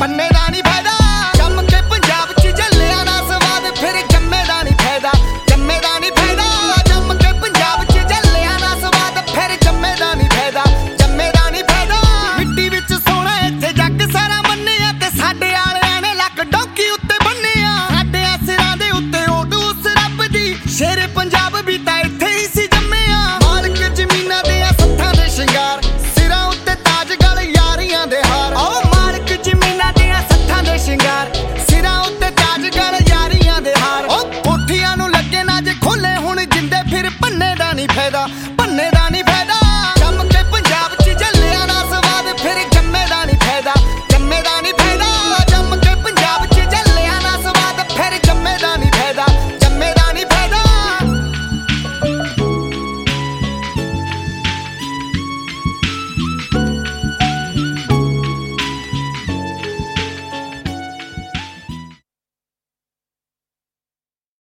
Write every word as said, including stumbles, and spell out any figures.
ਪੰਨੇ ਦਾ ਨਹੀਂ ਫਾਇਦਾ। ਜੰਮ ਕੇ ਪੰਜਾਬ ਚ ਜੱਲਿਆਂ ਦਾ ਸਵਾਦ, ਫਿਰ ਜੰਮੇ ਦਾ ਨਹੀਂ ਫਾਇਦਾ, ਜੰਮੇ ਦਾ ਨਹੀਂ ਫਾਇਦਾ। ਜੰਮ ਕੇ ਪੰਜਾਬ ਚ ਜੱਲਿਆਂ ਦਾ ਸਵਾਦ, ਫਿਰ ਜੰਮੇ ਦਾ ਨਹੀਂ ਫਾਇਦਾ, ਜੰਮੇ ਦਾ ਨਹੀਂ ਫਾਇਦਾ। ਮਿੱਟੀ ਵਿੱਚ ਸੋਹਣਾ ਇੱਥੇ ਜੱਗ ਸਾਰਾ ਮੰਨਿਆ, ਤੇ ਸਾਡੇ ਵਾਲਿਆਂ ਨੇ ਲੱਕ ਡੌਂਕੀ ਉੱਤੇ ਬੰਨਿਆ। ਸਾਡੇ ਸਿਰਾਂ ਦੇ ਉੱਤੇ ਓਟ ਉਸ ਰੱਬ ਦੀ, ਸ਼ੇਰੇ ਪੰਜਾਬ ਵੀ ਤਾਂ ਇੱਥੇ ਹੀ ਸੀ ਜੰਮਿਆ। ਮਾਲਕ ਜ਼ਮੀਨਾਂ ਦੇ ਸੱਥਾਂ ਦੇ ਸ਼ਿੰਗਾਰ, ਸਿਰਾਂ ਉੱਤੇ ਤਾਜ ਗਲ ਯਾਰੀਆਂ ਦੇ ਹਾਰ। ਓ ਮਾਲਕ ਜ਼ਮੀਨਾਂ ਦੇ ਸੱਥਾਂ ਦੇ ਸ਼ਿੰਗਾਰ, ਸਿਰਾਂ ਉੱਤੇ ਤਾਜ ਗਲ ਯਾਰੀਆਂ ਦੇ ਹਾਰ। ਓ ਕੋਠੀਆਂ ਨੂੰ ਲੱਗੇ ਨਾ ਜੇ ਖੋਲੇ ਹੁਣ ਜਿੰਦੇ, ਫਿਰ ਪੰਨੇ ਦਾ ਨਹੀਂ ਫਾਇਦਾ, ਪੰਨੇ ਦਾ ਨਹੀਂ ਫਾਇਦਾ।